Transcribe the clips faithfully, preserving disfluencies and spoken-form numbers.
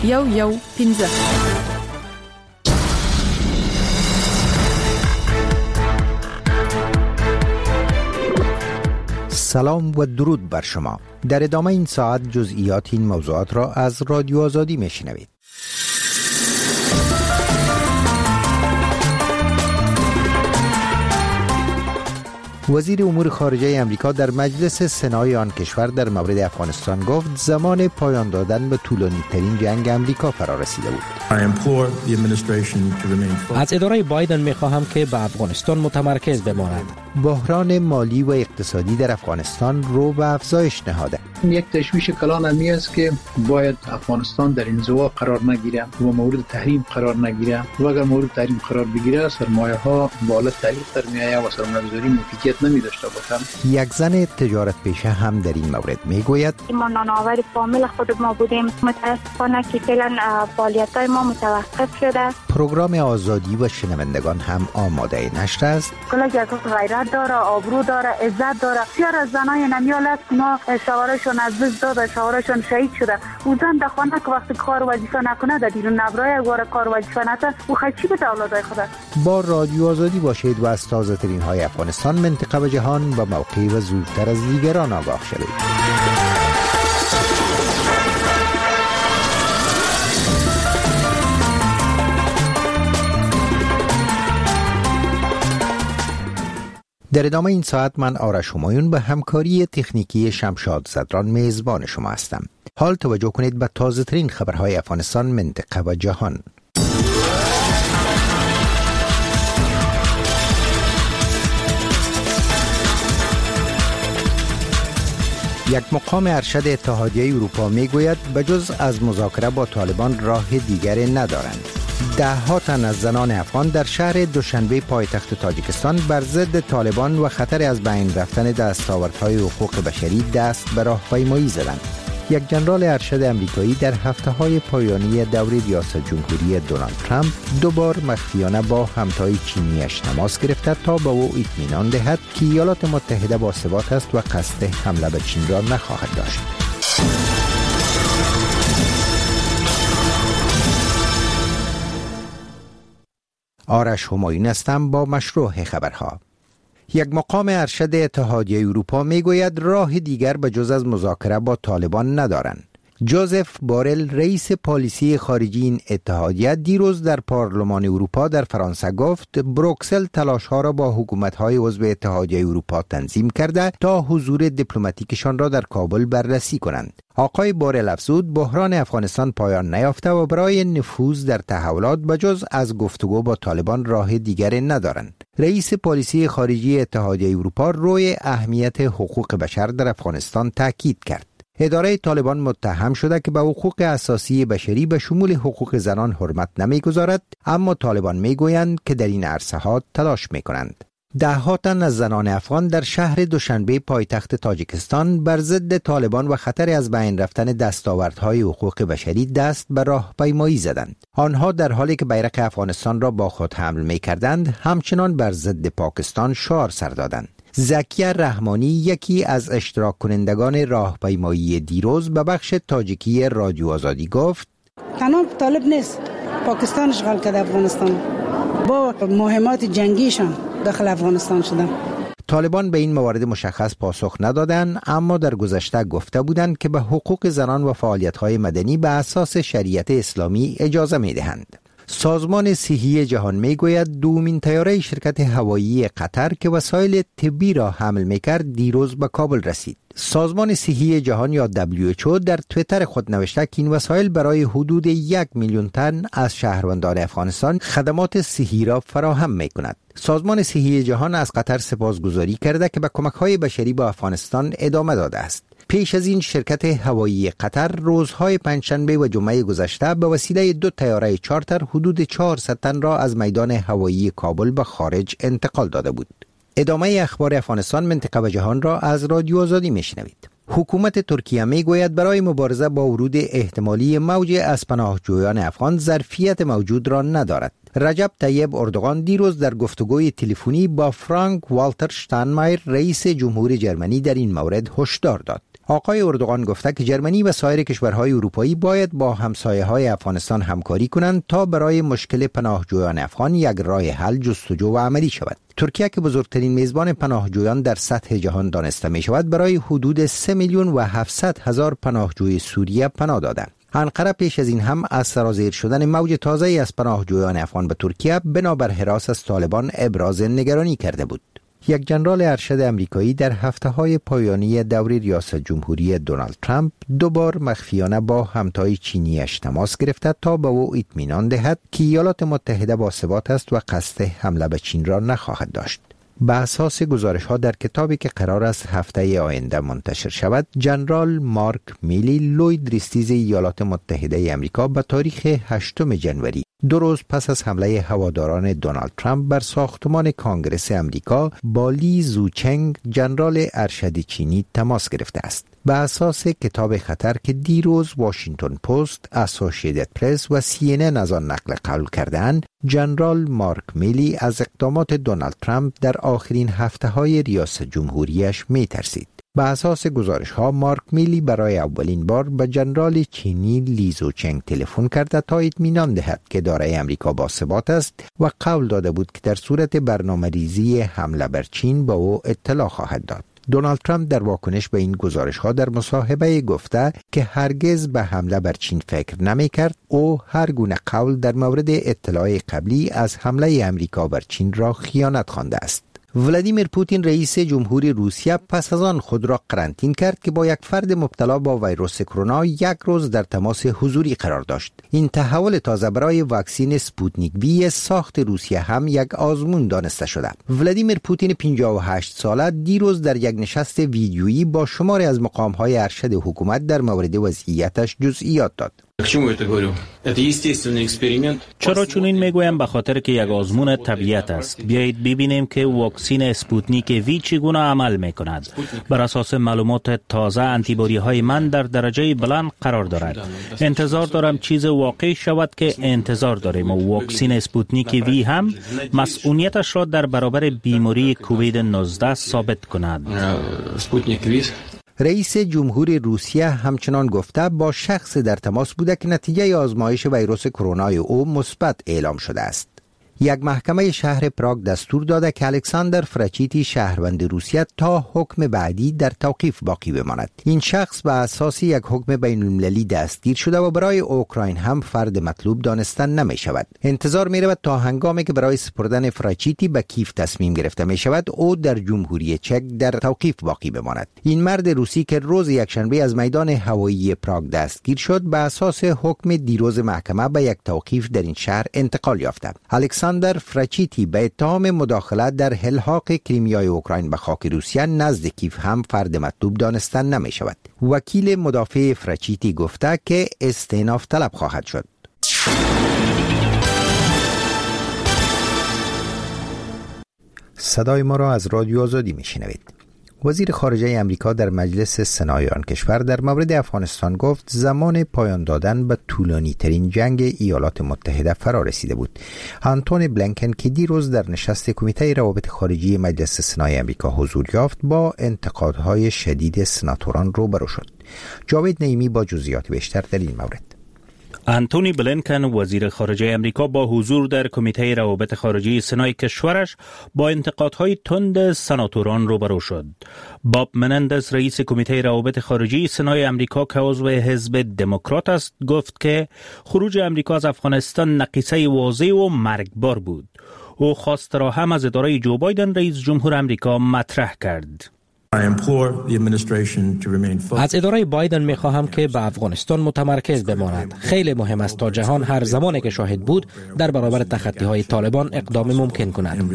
یو یو پنځه. سلام و درود بر شما. در ادامه این ساعت جزئیات این موضوعات را از رادیو آزادی میشنوید. وزیر امور خارجه امریکا در مجلس سنای آن کشور در مورد افغانستان گفت زمان پایان دادن به طولانی ترین جنگ امریکا فرا رسیده بود. از اداره بایدن میخواهم که به افغانستان متمرکز بماند. بحران مالی و اقتصادی در افغانستان رو به افزایش نهاده. یک تشویش کلان همی است که باید افغانستان در انزوا قرار نگیره و مورد تحریم قرار نگیره و اگر مورد تحریم قرار بگیره سرمایه ها بالا تعلیق در میایه و سرمایه‌گذاری موفقیت نمی داشته باشند. یک زن تجارت پیشه هم در این مورد میگوید ما نانآور فامیل خود ما بودیم، متاسفانه که فعلا فعالیت‌های ما متوقف شده. پروگرام آزادی و شنوندگان هم آماده نشر است. کلاج از غیرت داره، آبرو داره، عزت داره. بسیار از زنای نمیال است ما شوهرشون از دست داده، شوهرشون شهید شده. او زن در خانه که وقتی کار وظیفه نکنه در بیرون نبرای اگر کار وظیفه نکنه او خچی به اولادای خود. با رادیو آزادی باشید و از تازه ترین های افغانستان، منطقه و جهان و موقعی و زودتر از دیگران آگاه شوید. در ادامه این ساعت من آرش همایون به همکاری تکنیکی شمشاد زدران میزبان شما هستم. حال توجه کنید به تازه ترین خبرهای افغانستان، منطقه و جهان. یک مقام ارشد اتحادیه اروپا میگوید بجز از مذاکره با طالبان راه دیگری ندارند. ده ها تن از زنان افغان در شهر دوشنبه پایتخت تاجیکستان بر ضد طالبان و خطر از بین رفتن دستاوردهای حقوق بشری دست به راهپیمایی زدند. یک ژنرال ارشد امریکایی در هفته‌های پایانی دوره ریاست جمهوری دونالد ترامپ دوبار مخفیانه با همتای چینیش تماس گرفته تا به او اطمینان دهد که ایالات متحده باثبات است و قصد حمله به چین را نخواهد داشت. آرش همایون هستم با مشروع خبرها. یک مقام ارشد اتحادیه اروپا میگوید راه دیگر به جز از مذاکره با طالبان ندارند. جوزف بارل رئیس پالیسی خارجی این اتحادیه دیروز در پارلمان اروپا در فرانسه گفت بروکسل تلاش‌ها را با حکومت‌های عضو اتحادیه اروپا تنظیم کرده تا حضور دیپلماتیکشان را در کابل بررسی کنند. آقای بارل افزود بحران افغانستان پایان نیافته و برای نفوذ در تحولات بجز از گفتگو با طالبان راه دیگری ندارند. رئیس پالیسی خارجی اتحادیه اروپا روی اهمیت حقوق بشر در افغانستان تاکید کرد. اداره طالبان متهم شده که به حقوق اساسی بشری به شمول حقوق زنان حرمت نمیگذارد، اما طالبان میگویند که در این عرصه ها تلاش میکنند. ده ها تن از زنان افغان در شهر دوشنبه پایتخت تاجیکستان بر ضد طالبان و خطر از بین رفتن دستاوردهای حقوق بشری دست به راهپیمایی زدند. آنها در حالی که بیرق افغانستان را با خود حمل می‌کردند، همچنان بر ضد پاکستان شعار سر دادند. زکیه رحمانی یکی از اشتراک کنندگان راهپیمایی دیروز به بخش تاجیکی رادیو آزادی گفت تنها طالب نیست، پاکستان اشغال کرده افغانستان با مهمات جنگیشان داخل افغانستان شدن. طالبان به این موارد مشخص پاسخ ندادند، اما در گذشته گفته بودند که به حقوق زنان و فعالیت‌های مدنی به اساس شریعت اسلامی اجازه می‌دهند. سازمان صحی جهان میگوید دومین طیاره شرکت هوایی قطر که وسایل طبی را حمل میکرد دیروز به کابل رسید. سازمان صحی جهان یا دبلیو اچ او در توییتر خود نوشته که این وسایل برای حدود یک میلیون تن از شهروندان افغانستان خدمات صحی را فراهم میکند. سازمان صحی جهان از قطر سپاسگزاری کرده که به کمک‌های بشری به افغانستان ادامه داده است. پیش از این شرکت هوایی قطر روزهای پنجشنبه و جمعه گذشته به وسیله دو طیاره چارتر حدود چهارصد تن را از میدان هوایی کابل به خارج انتقال داده بود. ادامه اخبار افغانستان، منطقه و جهان را از رادیو آزادی میشنوید. حکومت ترکیه میگوید برای مبارزه با ورود احتمالی موج از پناهجویان افغان ظرفیت موجود را ندارد. رجب طیب اردوغان دیروز در گفتگوی تلفنی با فرانک والتر شتاینمایر رئیس جمهور جرمنی در این مورد هشدار داد. آقای اردوغان گفته که ژرمنی و سایر کشورهای اروپایی باید با همسایه‌های افغانستان همکاری کنند تا برای مشکل پناهجویان افغان یک راه حل جستجو و عملی شود. ترکیه که بزرگترین میزبان پناهجویان در سطح جهان دانسته می شود، برای حدود سه میلیون و هفتصد هزار پناهجوی سوریه پناه داده. انقره پیش از این هم از سرازیر شدن موج تازه‌ای از پناهجویان افغان به ترکیه بنابر هراس از طالبان ابراز نگرانی کرده بود. یک ژنرال ارشد امریکایی در هفته‌های پایانی دوره ریاست جمهوری دونالد ترامپ دوبار مخفیانه با همتای چینیش تماس گرفته تا به او اطمینان دهد که ایالات متحده باثبات است و قصد حمله به چین را نخواهد داشت. به اساس گزارش‌ها در کتابی که قرار است هفته آینده منتشر شود، ژنرال مارک میلی، لوید ریستیز ایالات متحده آمریکا به تاریخ هشتم ژانویه، دو روز پس از حمله هواداران دونالد ترامپ بر ساختمان کانگرس آمریکا، با لی زوچنگ، ژنرال ارشد چینی تماس گرفته است. به اساس کتاب خطر که دیروز واشنگتن پست، اسوسییتد پرس و سی ان ان از آن نقل قول کردند، ژنرال مارک میلی از اقدامات دونالد ترامپ در آخرین هفته‌های ریاست جمهوریش می‌ترسید. به اساس گزارش‌ها، مارک میلی برای اولین بار به ژنرال چینی لی زوچنگ تلفن کرده تا اطمینان دهد که دارای امریکا باثبات است و قول داده بود که در صورت برنامه‌ریزی حمله بر چین به او اطلاع خواهد داد. دونالد ترامپ در واکنش به این گزارش‌ها در مصاحبه گفته که هرگز به حمله بر چین فکر نمی‌کرد. او هر گونه قول در مورد اطلاع قبلی از حمله امریکا بر چین را خیانت خوانده است. ولادیمیر پوتین رئیس جمهوری روسیه پس از آن خود را قرنطین کرد که با یک فرد مبتلا با ویروس کرونا یک روز در تماس حضوری قرار داشت. این تحول تازه برای واکسن اسپوتنیک وی ساخت روسیه هم یک آزمون دانسته شده. ولادیمیر پوتین پنجاه و هشت ساله دیروز در یک نشست ویدیویی با شماری از مقام‌های ارشد حکومت در مورد وضعیتش جزئیات داد. چرا چنین میگویم؟ به خاطر که یک آزمون طبیعت است. بیایید ببینیم که واکسن اسپوتنیک وی چگونه عمل میکند. بر اساس معلومات تازه، آنتیبادی های من در درجه بلند قرار دارد. انتظار دارم چیز واقعی شود که انتظار داریم و واکسن اسپوتنیک وی هم مسئولیتش را در برابر بیماری کووید نوزده ثابت کند. رئیس جمهوری روسیه همچنان گفته با شخص در تماس بوده که نتیجه آزمایش ویروس کرونا او مثبت اعلام شده است. یک محکمه شهر پراگ دستور داده که الکساندر فرچیتی، شهروند روسیه، تا حکم بعدی در توقیف باقی بماند. این شخص به اساس یک حکم بین المللی دستگیر شده و برای اوکراین هم فرد مطلوب دانستن نمی شود. انتظار می رود تا هنگامی که برای سپردن فرچیتی به کیف تصمیم گرفته می شود، او در جمهوری چک در توقیف باقی بماند. این مرد روسی که روز یکشنبه از میدان هوایی پراگ دستگیر شد، به اساس حکم دیروز محکمه به یک توقیف در این شهر انتقال یافته. الکساندر در فرچیتی به اتهام مداخله در الحاق کریمیای اوکراین به خاک روسیه نزد کیف هم فرد مطلوب دانستن نمی شود. وکیل مدافع فرچیتی گفته که استئناف طلب خواهد شد. صدای ما را از رادیو آزادی می شنوید. وزیر خارجه امریکا در مجلس سنای آن کشور در مورد افغانستان گفت زمان پایان دادن به طولانی ترین جنگ ایالات متحده فرا رسیده بود. آنتونی بلینکن که دیروز در نشست کمیته روابط خارجی مجلس سنای امریکا حضور یافت، با انتقادهای شدید سناتوران روبرو شد. جاوید نعیمی با جزئیات بیشتر در این مورد. آنتونی بلینکن وزیر خارجه امریکا با حضور در کمیته روابط خارجی سنای کشورش با انتقادهای تند سناتوران روبرو شد. باب منندز رئیس کمیته روابط خارجی سنای امریکا که عضو حزب دموکرات است گفت که خروج امریکا از افغانستان نقیصه واضح و مرگبار بود. او خواست را هم از اداره جو بایدن رئیس جمهور امریکا مطرح کرد. از اداره بایدن می خواهم که به افغانستان متمرکز بماند. خیلی مهم است تا جهان هر زمانی که شاهد بود در برابر تخطی های طالبان اقدام ممکن کند.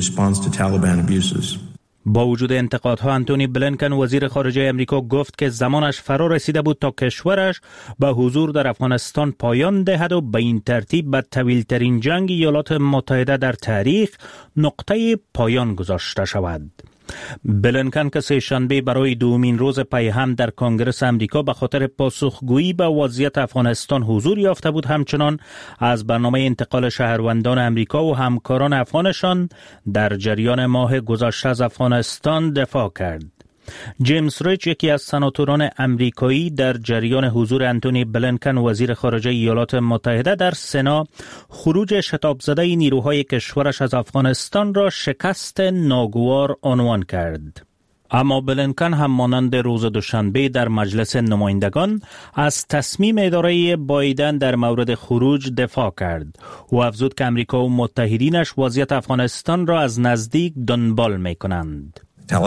با وجود انتقادها، آنتونی بلینکن وزیر خارجه امریکا گفت که زمانش فرا رسیده بود تا کشورش به حضور در افغانستان پایان دهد و به این ترتیب به طویل‌ترین جنگ ایالات متحده در تاریخ نقطه پایان گذاشته شود. بلینکن که سه شنبه برای دومین روز پی هم در کنگره امریکا به خاطر پاسخگویی به وضعیت افغانستان حضور یافته بود، همچنان از برنامه انتقال شهروندان امریکا و همکاران افغانشان در جریان ماه گذشته از افغانستان دفاع کرد. جیمز ریچ، یکی از سناتوران امریکایی، در جریان حضور انتونی بلینکن وزیر خارجه ایالات متحده در سنا خروج شتاب زده نیروهای کشورش از افغانستان را شکست ناگوار عنوان کرد. اما بلینکن هم مانند روز دوشنبه در مجلس نمایندگان از تصمیم اداره بایدن در مورد خروج دفاع کرد و افزود که امریکا و متحدینش وضعیت افغانستان را از نزدیک دنبال می کنند.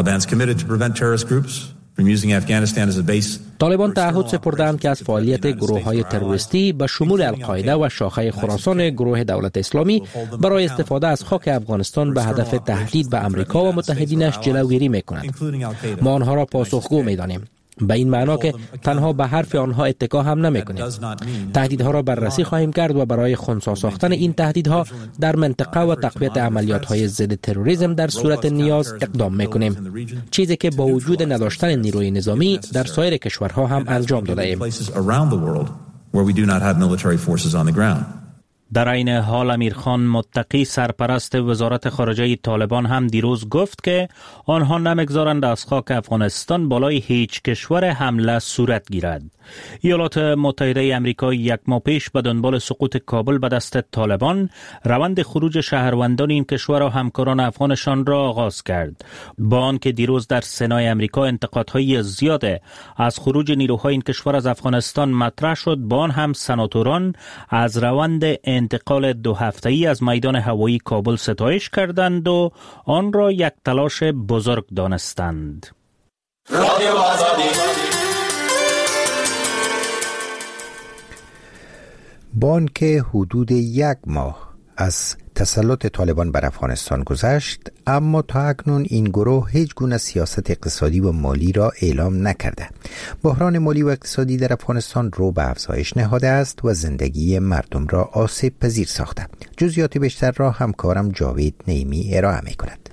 طالبان تعهد سپردند که از فعالیت گروه‌های تروریستی به شمول القاعده و شاخه خراسان گروه دولت اسلامی برای استفاده از خاک افغانستان به هدف تهدید به امریکا و متحدینش جلوگیری می‌کند. ما آنها را پاسخگو می‌دانیم. به این معنا که تنها به حرف آنها اتکا هم نمی‌کنیم. تهدیدها را بررسی خواهیم کرد و برای خنثی ساختن این تهدیدها در منطقه و تقویت عملیات‌های ضد تروریسم در صورت نیاز اقدام می‌کنیم، چیزی که با وجود نداشتن نیروی نظامی در سایر کشورها هم انجام داده‌ایم. در این حال امیرخان متقی، سرپرست وزارت خارجه طالبان، هم دیروز گفت که آنها نمیگذارند از خاک افغانستان بالای هیچ کشور حمله صورت گیرد. ایالات متحده آمریکا یک ماه پیش به دنبال سقوط کابل به دست طالبان روند خروج شهروندان این کشور و همکاران افغانشان را آغاز کرد. با آنکه دیروز در سنای آمریکا انتقادهای زیاد از خروج نیروهای این کشور از افغانستان مطرح شد، با آن هم سناتوران از روند انتقال دو هفته‌ای از میدان هوایی کابل ستایش کردند و آن را یک تلاش بزرگ دانستند. با آنکه حدود یک ماه از تسلط طالبان بر افغانستان گذشت، اما تا اکنون این گروه هیچ گونه سیاست اقتصادی و مالی را اعلام نکرده. بحران مالی و اقتصادی در افغانستان رو به افزایش نهاده است و زندگی مردم را آسیب پذیر ساخته. جزئیات بیشتر را همکارم جاوید نیمی ارائه می کند.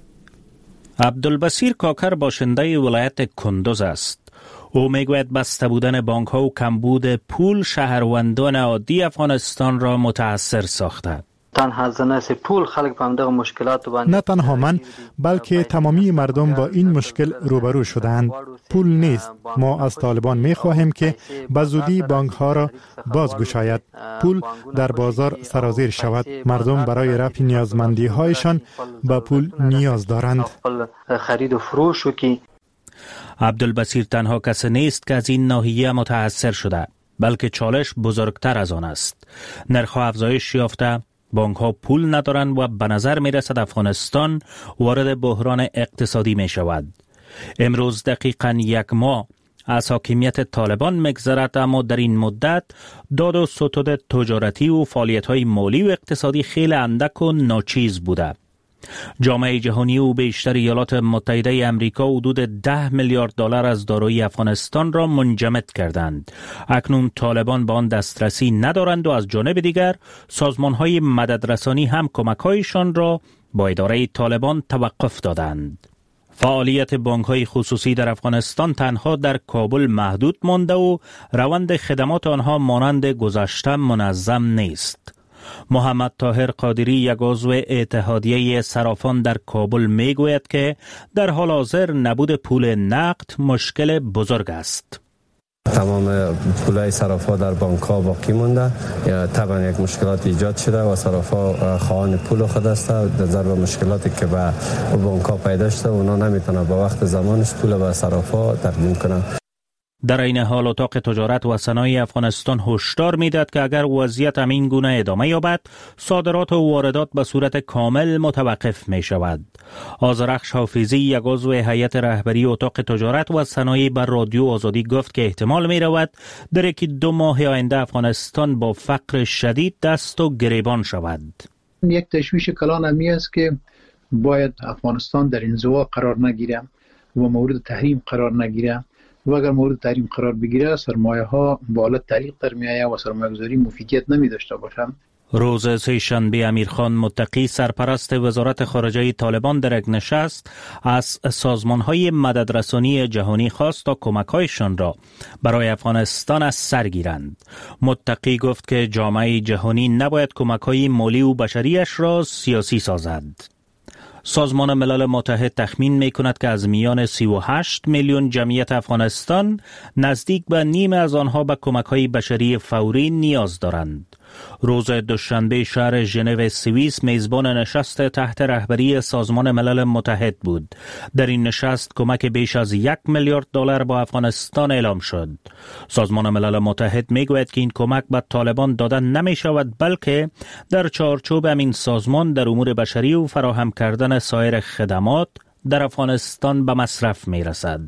عبدالبصیر کاکر باشنده ولایت کندوز است. او میگوید بسته بودن بانک ها و کمبود پول شهروندان عادی افغانستان را متاثر ساخته. تنها زناس پول خلق پامده مشکلات باندې نه تنها من بلکه تمامی مردم با این مشکل روبرو شدند. پول نیست. ما از طالبان می خواهیم که به زودی بانک ها را بازگشاید. پول در بازار سرازیر شود. مردم برای رفع نیازمندی هایشان به پول نیاز دارند. خرید و فروش وکړي. عبدالبصیر تنها کسی نیست که از این ناحیه متاثر شده، بلکه چالش بزرگتر از آن است. نرخ افزایش یافته، بانک ها پول ندارند و به نظر می رسد افغانستان وارد بحران اقتصادی می شود. امروز دقیقاً یک ماه از حاکمیت طالبان می‌گذرد، اما در این مدت داد و ستد تجارتی و فعالیت‌های مالی و اقتصادی خیلی اندک و ناچیز بوده. جامعه جهانی و بیشتر ایالات متحده آمریکا حدود ده میلیارد دلار از دارایی افغانستان را منجمد کردند. اکنون طالبان به آن دسترسی ندارند و از جانب دیگر سازمان‌های مددرسانی هم کمک‌هایشان را با اداره طالبان توقف دادند. فعالیت بانک‌های خصوصی در افغانستان تنها در کابل محدود مانده و روند خدمات آنها مانند گذشته منظم نیست. محمد طاهر قادری، یک عضو اتحادیه صرافان در کابل، میگوید که در حال حاضر نبود پول نقد مشکل بزرگ است. تمام پولای صرافا در بانک ها باقی مونده. طبعا یک مشکلات ایجاد شده و صرافا خواهان پول خود است. در ضرب مشکلاتی که به بانک ها پیدا شده، اونا نمیتونه با وقت زمانش پول به صرافا تقدیم کنن. در این حال اتاق تجارت و صنایع افغانستان هشدار میدهد که اگر وضعیت همین گونه ادامه یابد، صادرات و واردات به صورت کامل متوقف می شود. آذرخش حافظی، یک عضو هیئت رهبری اتاق تجارت و صنایع، بر رادیو آزادی گفت که احتمال می رود در یکی دو ماه آینده افغانستان با فقر شدید دست و گریبان شود. یک تشویش کلان همی است که باید افغانستان در انزوا قرار نگیره و مورد تحریم قرار نگیره، و اگر مورد تحریم قرار بگیره سرمایه ها با حالت تعلیق در می آید و سرمایه گذاری مفیدیت نمی داشته باشند. روز سه‌شنبه امیرخان متقی، سرپرست وزارت خارجه طالبان، در یک نشست از سازمان‌های مددرسانی جهانی خواست تا کمک‌هایشان را برای افغانستان از سر گیرند. متقی گفت که جامعه جهانی نباید کمک‌های مالی و بشریش را سیاسی سازد. سازمان ملل متحد تخمین می کند که از میان سی و هشت میلیون جمعیت افغانستان نزدیک به نیم از آنها به کمک‌های بشری فوری نیاز دارند. روز دوشنبه شهر ژنو سوئیس میزبان نشست تحت رهبری سازمان ملل متحد بود. در این نشست کمک بیش از یک میلیارد دلار با افغانستان اعلام شد. سازمان ملل متحد میگوید که این کمک به طالبان داده نمی شود، بلکه در چارچوب همین سازمان در امور بشری و فراهم کردن سایر خدمات در افغانستان به مصرف می رسد.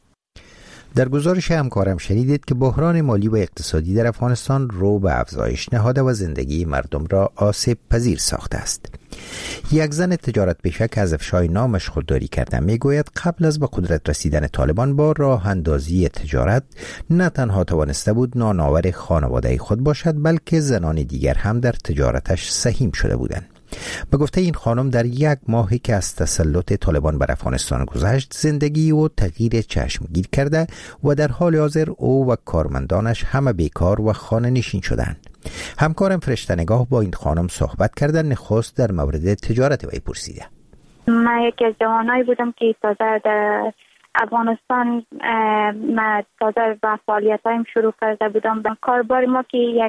در گزارش همکارم شنیدید که بحران مالی و اقتصادی در افغانستان رو به افزایش نهاده و زندگی مردم را آسیب پذیر ساخته است. یک زن تجارت پیشه که از افشای نامش خودداری کرده میگوید قبل از به قدرت رسیدن طالبان با راه اندازی تجارت نه تنها توانسته بود نانآور خانواده خود باشد، بلکه زنان دیگر هم در تجارتش سهیم شده بودند. به گفته این خانم در یک ماهی که از تسلط طالبان بر افغانستان گذشت زندگی او تغییر چشمگیر کرده و در حال حاضر او و کارمندانش همه بیکار و خانه نشین شدند. همکارم فرشته نگاه با این خانم صحبت کردن، نخست در مورد تجارت وی پرسیده. من یکی از جوانایی بودم که تازه در افغانستان من تازه با فعالیتایم شروع کرده بودم. کاربار ما که یک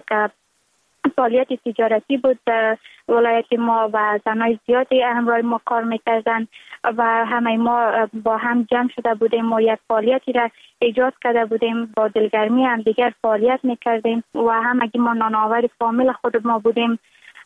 فعالیت تجارتی بود در ولایت ما و زنای زیادی همراه ما کار میکردن و همه ما با هم جمع شده بودیم و یک فعالیتی را ایجاد کرده بودیم. با دلگرمی هم دیگر فعالیت میکردیم و همگی ما نانآور فامیل خود ما بودیم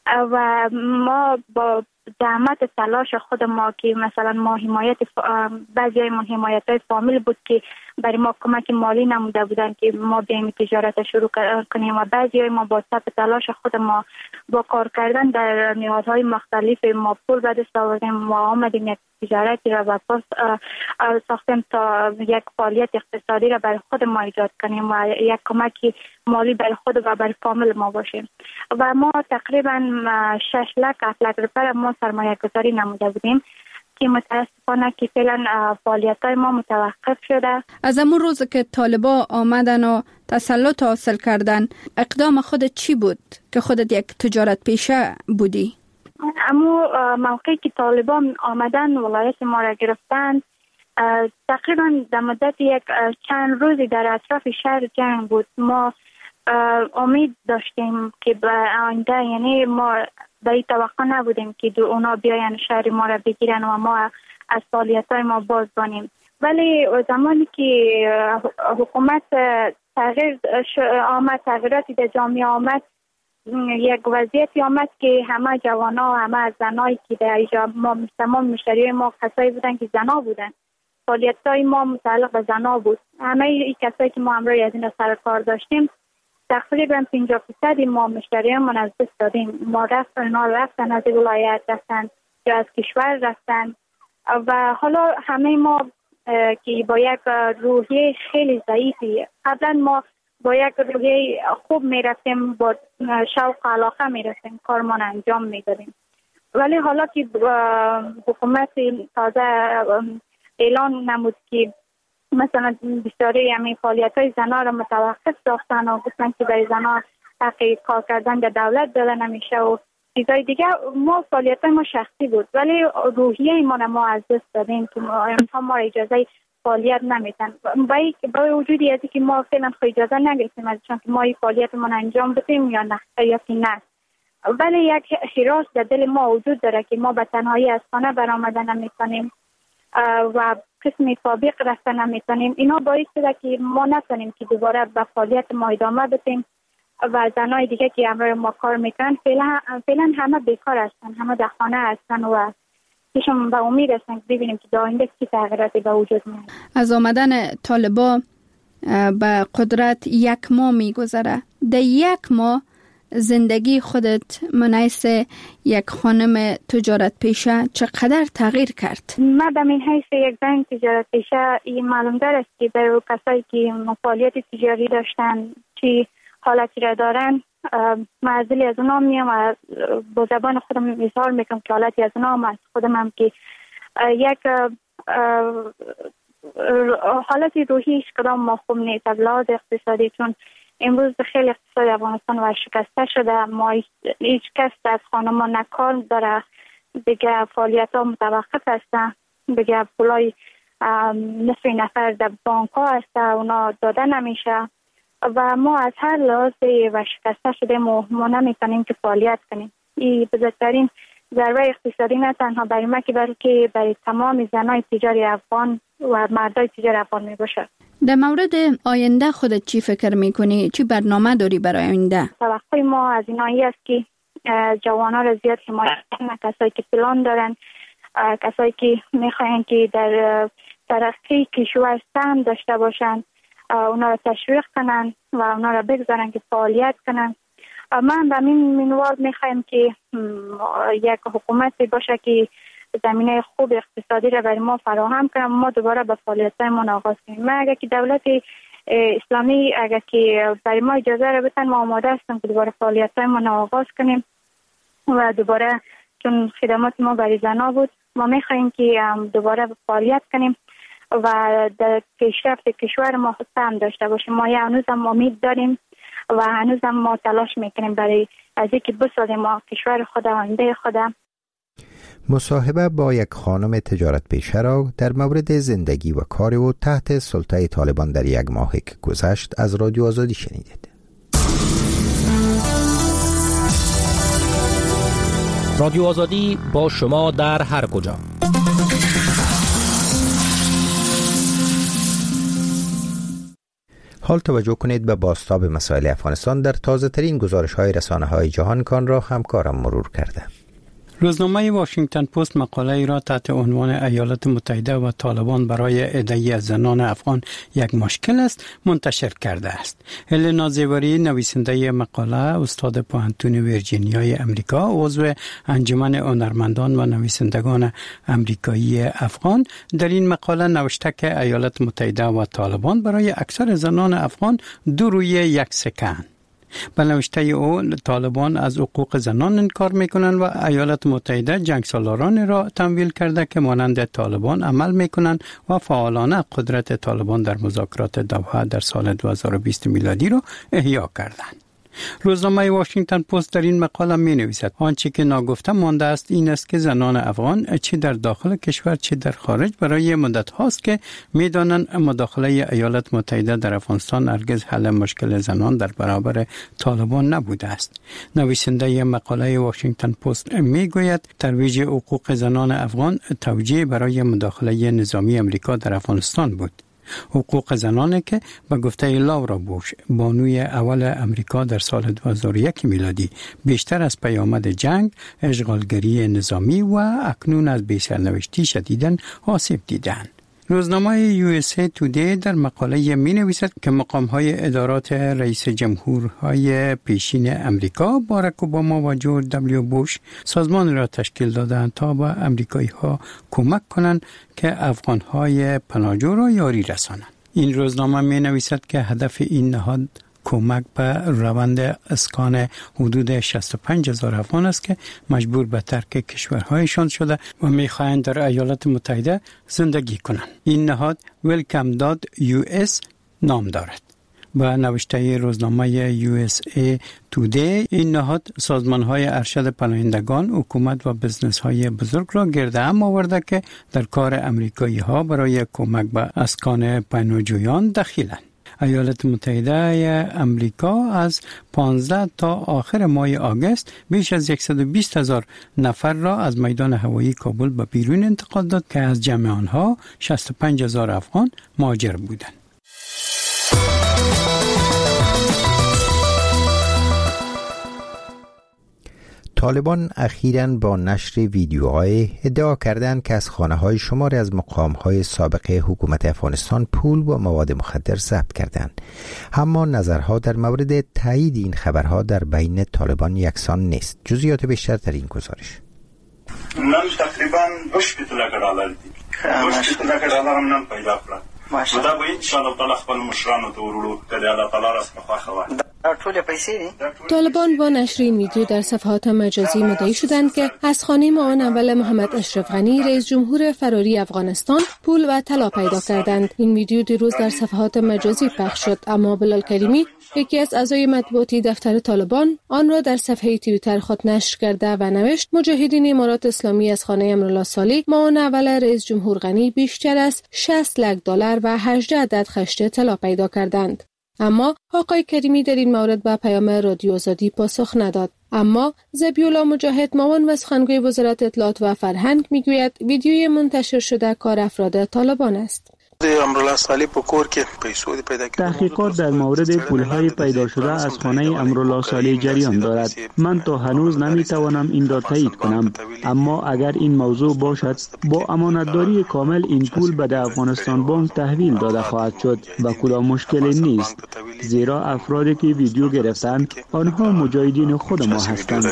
و ما با زحمت تلاش خود ما که مثلا ما حمایت بعضی ما حمایت های فامیل بود که برای ما کمک مالی نموده بودن که ما بیایم تجارت شروع کنیم و بعضی ما با صبر تلاش خود ما با کار کردن در نهادهای مختلف ما پول به دست آوردیم و آمدیم یک تجارتی را با پاس ساختیم تا یک فعالیت اقتصادی را برای خود ما ایجاد کنیم و یک کمک مالی برای خود و برای فامیل ما باشیم و ما تقریبا شش لک هفت لک روپیه ما سرمایه گذاری نموده بودیم که متاسفانه که فعلا فعالیت‌های ما متوقف شده. از همون روز که طالبا آمدن و تسلط حاصل کردن اقدام خودت چی بود که خودت یک تجارت پیشه بودی؟ اما موقعی که طالبان آمدن ولایت ما را گرفتن تقریبا در مدت یک چند روزی در اطراف شهر جنگ بود. ما امید داشتیم که به آینده یعنی ما به این توقع نبودیم که اونا بیاین شهر ما را بگیرن و ما از فعالیت‌های ما باز بانیم، ولی زمانی که حکومت تغییر آمد، تغییراتی در جامعه آمد، یک وضعیتی آمد که همه جوانا و همه زنایی که در اینجا ما تمام مشتریای ما کسایی بودن که زنا بودن، فعالیت‌های ما متعلق به زنا بود. همه این کسایی که ما همراه از این سر کار داشتیم تقریبا پنجاه درصد ما مشتریامون از دست دادیم. ما رفتن اینا رفتن از ولایت رفتن یا از کشور رفتن و حالا همه ما که با یک روحیه خیلی ضعیفی، قبلا ما با یک روحیه خوب میرفتیم، با شوق و علاقه میرفتیم کارمان انجام میدادیم، ولی حالا که حکومت تازه اعلان نمود که مثلا بسیاری همین فعالیت های زنها را متوقف ساختن و گفتن که برای زنها حق کار کردن در دولت داده نمیشه و چیزای دیگه. ما فعالیت های ما شخصی بود ولی روحیه ما ما از دست دادیم که ما ما اجازه فعالیت نمیدن با وجودی از که ما فعلا خود اجازه نگرفتیم ازشان که ما این فعالیت ما انجام بدیم یا نه یا نه، ولی یک حراس در دل ما وجود داره که ما به تنهایی از خانه برآمدن نمی‌کنیم و قسمی سابق رفتن نمی‌کنیم. اینا باعث شده که ما نتونیم که دوباره به فعالیت ما ادامه بدیم و زنای دیگه که همراه ما کار میکنن فعلا فعلا همه بیکار هستن، همه در خانه هستن و پیشم به امید هستن که ببینیم که در آینده چه تغییراتی به وجود میاد. از آمدن طالبا به قدرت یک ماه میگذره، در یک ماه زندگی خودت منعیس یک خانم تجارت پیشه چقدر تغییر کرد؟ من به من حیث یک زن تجارت پیشه این معلوم دار است که برای کسایی که فعالیت تجاری داشتن چی حالتی را دارن معذلی از اونا میم و با زبان خودم اظهار میکنم که حالتی از اونا از خودم هم که یک حالتی روحیش کدام ما خوب نیست از لحاظ اقتصادی، چون امروز خیلی اقتصاد افغانستان ورشکسته شده. ما هیچ کس از خانمان نه کار داره دیگه فعالیت ها متوقف هستن. دیگه پولای نصف نفر در بانک ها هست، اونا داده نمیشه و ما از هر لحاظی و شکسته شدیم و ما نمیتونیم که فعالیت کنیم. این بزرگترین ضربه اقتصادی نه تنها برای ما که بلکه برای تمام زنای تجاری افغان و مردای تجاری افغان می باشه. در مورد آینده خودت چی فکر میکنی؟ چی برنامه داری برای آینده؟ توقع ما از اینایی است که جوانان را زیاد حمایت کنند، کسایی که پلان دارن، کسایی که میخواین که در ترقی کشور سهم داشته باشند، اونا را تشویق کنن و اونا را بگذارن که فعالیت کنن. من به این منوال میخوایم که یک حکومتی باشه که زمینه خوب اقتصادی را برای ما فراهم کنه، ما دوباره به فعالیت‌هایمان آغاز کنیم. ما اگر که دولت اسلامی اگر که برای ما اجازه را بدن، ما آماده هستیم که دوباره فعالیت‌هایمان آغاز کنیم و دوباره، چون خدمات ما برای زنان بود، ما میخوایم که دوباره فعالیت کنیم و در پیشرفت کشور ما سهم داشته باشیم. ما هنوز هم امید داریم و هنوز هم ما تلاش میکنیم برای از اینکه بسازیم ما کشور خود و آینده خود. مصاحبه با یک خانم تجارت پیشه را در مورد زندگی و کار او تحت سلطه طالبان در یک ماه که گذشت از رادیو آزادی شنیدید. رادیو آزادی با شما در هر کجا. حال توجه کنید به بازتاب مسائل افغانستان در تازه ترین گزارش های رسانه های جهان کان را همکارم مرور کرده. روزنامه واشنگتن پست مقاله ای را تحت عنوان ایالات متحده و طالبان برای عده‌ای از زنان افغان یک مشکل است منتشر کرده است. هلنا زیوری، نویسنده مقاله، استاد پوهنتون ویرجینیای امریکا، عضو انجمن هنرمندان و نویسندگان امریکایی افغان، در این مقاله نوشته که ایالات متحده و طالبان برای اکثر زنان افغان دو روی یک سکه‌اند. به نوشته او، طالبان از حقوق زنان انکار میکنند و ایالات متحده جنگسالاران را تمویل کرده که مانند طالبان عمل میکنند و فعالانه قدرت طالبان در مذاکرات دوحه در سال دو هزار و بیست میلادی را احیا کردند. روزنامه واشنگتن پست در این مقاله می نویسد آنچه که ناگفته مانده است این است که زنان افغان چه در داخل کشور چه در خارج برای مدت هاست که می دانند مداخله ایالات متحده در افغانستان هرگز حل مشکل زنان در برابر طالبان نبوده است. نویسنده مقاله واشنگتن پست می گوید ترویج حقوق زنان افغان توجیه برای مداخله نظامی امریکا در افغانستان بود. حقوق زنانه که به گفته لورا بوش، بانوی اول امریکا، در سال دو هزار و یک میلادی بیشتر از پیامد جنگ، اشغالگری نظامی و اکنون از بی‌سرنوشتی شدیداً آسیب دیدند. روزنامه یو اس ای تودی در مقاله می نویسد که مقام‌های ادارات رئیس جمهورهای پیشین امریکا باراک اوباما و جورج دبلیو بوش سازمان را تشکیل دادند تا به امریکایی‌ها کمک کنند که افغان‌های پناهجو را یاری رسانند. این روزنامه می نویسد که هدف این نهاد کمک به روند اسکان حدود شصت و پنج هزار افغان است که مجبور به ترک کشورهایشان شده و می‌خواهند در ایالات متحده زندگی کنند. این نهاد ویلکام دات یو اس نام دارد. با نوشته روزنامه یو اس ای تودی، این نهاد سازمان‌های ارشد پناهندگان، حکومت و بزنس‌های بزرگ را گرد هم آورده که در کار امریکایی‌ها برای کمک به اسکان پناهجویان دخیلند. ایالات متحده امریکا از پانزده تا آخر ماه آگوست بیش از صد و بیست هزار نفر را از میدان هوایی کابل به بیرون انتقال داد که از جمع آنها شصت و پنج هزار افغان مهاجر بودند. طالبان اخیراً با نشر ویدیوهای ادعا کردند که از خانه‌های شماری از مقام‌های سابق حکومت افغانستان پول و مواد مخدر ضبط کردند. اما نظرها در مورد تایید این خبرها در بین طالبان یکسان نیست. جزئیات بیشتر در این گزارش. نن تقریبا دو شپېته ډالر دي. دو شپېته ډالر هم نن پیدا کړل. دا به ان شاء الله تعالی خپل مشرانو ته ورولو که د الله تعالی راسره خوښه وه. طالبان با نشر این ویدیو در صفحات مجازی مدعی شدند که از خانه معاون اول محمد اشرف غنی رئیس جمهور فراری افغانستان پول و طلا پیدا کردند. این ویدیو دیروز در صفحات مجازی پخش شد، اما بلال کریمی یکی از اعضای مطبوعاتی دفتر طالبان آن را در صفحه توییتر خود نشر کرده و نوشت مجاهدین امارات اسلامی از خانه امرالله صالح معاون اول رئیس جمهور غنی بیشتر از شصت لک دلار و هجده عدد خشت طلا پیدا کردند. اما آقای کریمی در این مورد به پیام رادیو آزادی پاسخ نداد. اما ذبیح‌الله مجاهد معاون و سخنگوی وزارت اطلاعات و فرهنگ میگوید ویدیوی منتشر شده کار افراد طالبان است. تحقیقات در مورد پولهای پیدا شده از خانه امرالله صالح جریان دارد. من تا هنوز نمیتوانم این را تایید کنم، اما اگر این موضوع باشد با امانتداری کامل این پول به افغانستان بانک تحویل داده خواهد شد و کدام مشکلی نیست، زیرا افرادی که ویدیو گرفتند آنها مجاهدین خود ما هستند.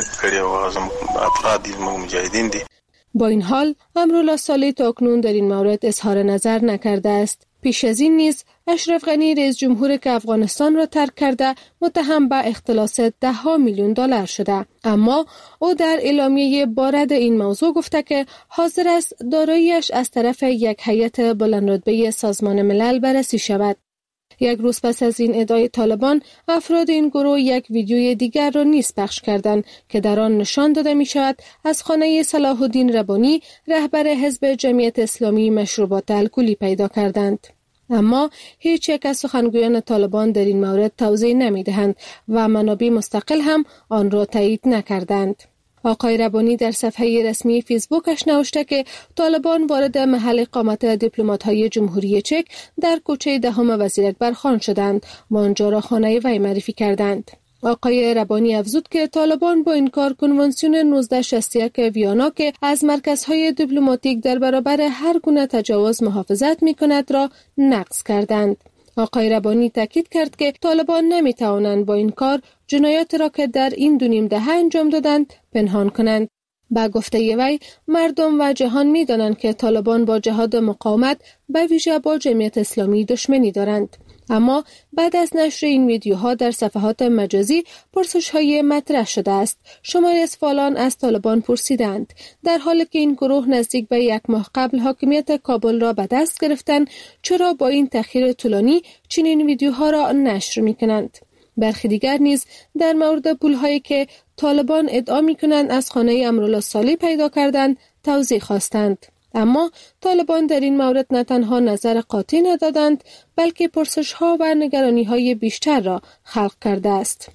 با این حال امرالله صالح تاکنون در این مورد اظهار نظر نکرده است. پیش از این نیز اشرف غنی رئیس جمهور که افغانستان را ترک کرده متهم به اختلاس ده ها میلیون دلار شده، اما او در اعلامیه بارد این موضوع گفته که حاضر است داراییش از طرف یک هیئت بلندرتبه سازمان ملل بررسی شود. یک روز پس از این ادعای طالبان، افراد این گروه یک ویدیوی دیگر را نیز پخش کردند که در آن نشان داده می شود از خانه صلاح الدین ربانی رهبر حزب جمعیت اسلامی مشروبات الکلی پیدا کردند. اما هیچ یک از سخنگویان طالبان در این مورد توضیح نمی دهند و منابع مستقل هم آن را تایید نکردند. آقای ربانی در صفحه رسمی فیسبوکش نوشته که طالبان وارد محل اقامت دیپلمات‌های جمهوری چک در کوچه دهم وزیر اکبر خان شدند و آنجا را خانه وی معرفی کردند. آقای ربانی افزود که طالبان با این کار کنوانسیون نوزده شصت و یک ویانا که از مرکزهای دیپلماتیک در برابر هر گونه تجاوز محافظت می‌کند را نقض کردند. آقای ربانی تاکید کرد که طالبان نمی‌توانند با این کار جنایات را که در این دو نیم دهه انجام دادند پنهان کنند. با گفته وی مردم و جهان می‌دانند که طالبان با جهاد مقاومت به ویژه با جمعیت اسلامی دشمنی دارند. اما بعد از نشر این ویدیوها در صفحات مجازی پرسش‌های مطرح شده است. شماری از فعالان از طالبان پرسیدند در حالی که این گروه نزدیک به یک ماه قبل حاکمیت کابل را به دست گرفتند چرا با این تأخیر طولانی چنین ویدیوها را نشر می‌کنند. برخی دیگر نیز در مورد پول‌هایی که طالبان ادعا می‌کنند از خانه امرالله صالح پیدا کردند توضیح خواستند. اما طالبان در این مورد نه تنها نظر قاطع ندادند بلکه پرسش‌ها و نگرانی‌های بیشتر را خلق کرده است.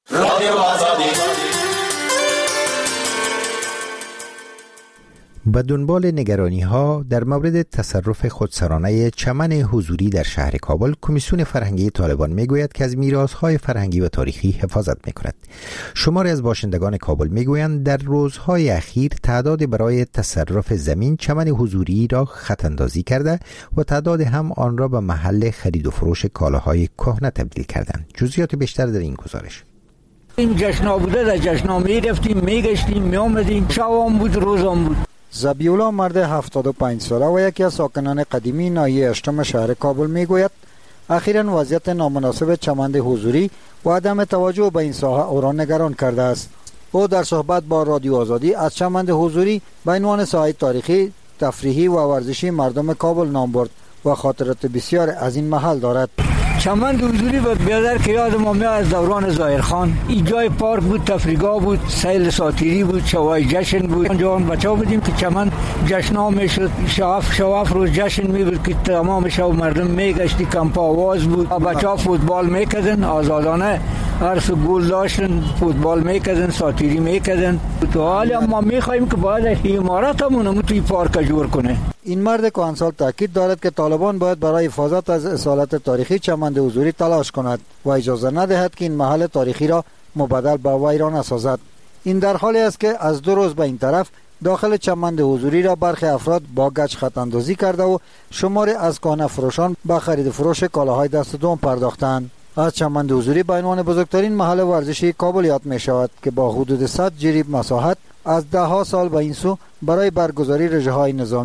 به دنبال نگرانی ها در مورد تصرف خودسرانه چمن حضوری در شهر کابل، کمیسیون فرهنگی طالبان میگوید که از میراث‌های فرهنگی و تاریخی حفاظت میکند. شماری از باشندگان کابل میگویند در روزهای اخیر تعداد برای تصرف زمین چمن حضوری را خط اندازی کرده و تعداد هم آن را به محل خرید و فروش کالاهای کهنه تبدیل کردند. جزئیات بیشتر در این گزارش. این جشن بوده، در جشن میرفتیم، میگشتیم، میآمدیم، شام بود، روزم بود. ذبیح‌الله مرد هفتاد و پنج ساله و یکی از ساکنان قدیمی ناحیه هشتم شهر کابل میگوید اخیراً وضعیت نامناسب چمن حضوری و عدم توجه به این ساحه او را نگران کرده است. او در صحبت با رادیو آزادی از چمن حضوری به عنوان ساحه تاریخی، تفریحی و ورزشی مردم کابل نام برد و خاطرات بسیار از این محل دارد. چمن حضوری بود بیادر که یاد ما میاد از دوران ظاهرخان. این جای پارک بود، تفریحگاه بود، سیل ساتیری بود، شوای جشن بود. آنجا بچه‌ها بودیم که چمن جشن‌ها میشد، شواف شواف روز جشن میبود که تمام شب مردم میگشتی، کمپ آواز بود. بچه‌ها فوتبال میکردن آزادانه، هر سو گل داشتن، فوتبال میکردن، ساتیری میکردن. تو حالا ما میخوایم که باید اماراتمون توی پارک جور کنه. این مرد کهنسال تاکید دارد که طالبان باید برای حفاظت از اصالت تاریخی چمن حضوری تلاش کند و اجازه ندهد که این محل تاریخی را مبدل به ویران نسازد. این در حالی است که از دو روز به این طرف داخل چمن حضوری را برخی افراد با گچ خط اندازی کرده و شماری از کهنه فروشان به خرید و فروش کالاهای دست دوم پرداختند. از چمن حضوری به عنوان بزرگترین محل ورزشی کابل یاد می شود که با حدود صد جریب مساحت از ده ها سال به این سو برای برگزاری رژه‌های نظامی،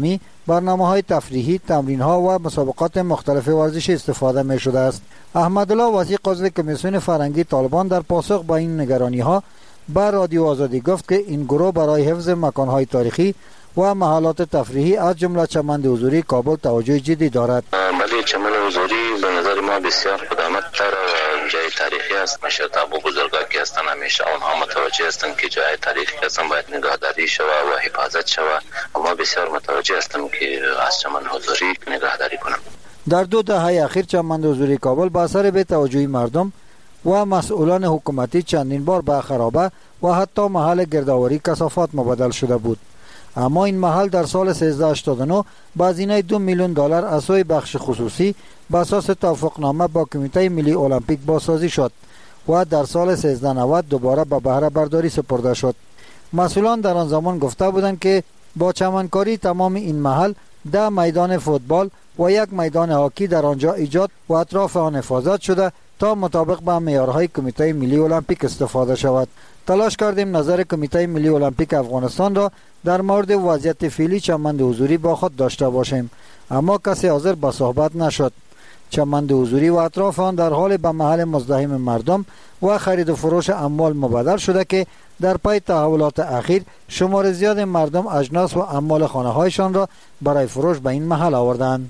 برنامه‌های تفریحی، تمرین‌ها و مسابقات مختلف ورزشی استفاده می‌شده است. احمدالله وزیر عضو کمیسیون فرهنگی طالبان در پاسخ به این نگرانی‌ها به رادیو آزادی گفت که این گروه برای حفظ مکان‌های تاریخی و محلات تفریحی از جمله چمن حضوری کابل توجه جدی دارد. بله، چمن حضوری به نظر ما بسیار خدمت‌دار و جای تاریخی است. مشهد ابو بزرگا که هستند همیشه آنها متوجه هستند که جای تاریخی هستند باید نگهداری شود و حفاظت شود. ما بسیار متوجه هستیم که از چمن حضوری نگهداری کنیم. در دو دهه اخیر چمن حضوری کابل با اثر بی توجهی مردم و مسئولان حکومتی چندین بار به خرابه و حتی محل گردآوری کثافات مبدل شده بود. اما این محل در سال سیزده هشتاد و نه با هزینه دو میلیون دلار از سوی بخش خصوصی به اساس توافقنامه با کمیته ملی المپیک بازسازی شد و در سال سیزده نود دوباره به بهره برداری سپرده شد. مسئولان در آن زمان گفته بودند که با چمنکاری تمام این محل ده میدان فوتبال و یک میدان هاکی در آنجا ایجاد و اطراف آن حفاظت شده تا مطابق با معیارهای کمیته ملی المپیک استفاده شود. تلاش کردیم نظر کمیته ملی المپیک افغانستان را در مورد وضعیت فعلی چمن حضوری با خود داشته باشیم، اما کسی حاضر به صحبت نشد. چمن حضوری و اطراف آن در حال به محل مزدحم مردم و خرید و فروش اموال مبدل شده که در پی تحولات اخیر شمار زیاد مردم اجناس و اموال خانه‌هایشان را برای فروش به این محل آوردند.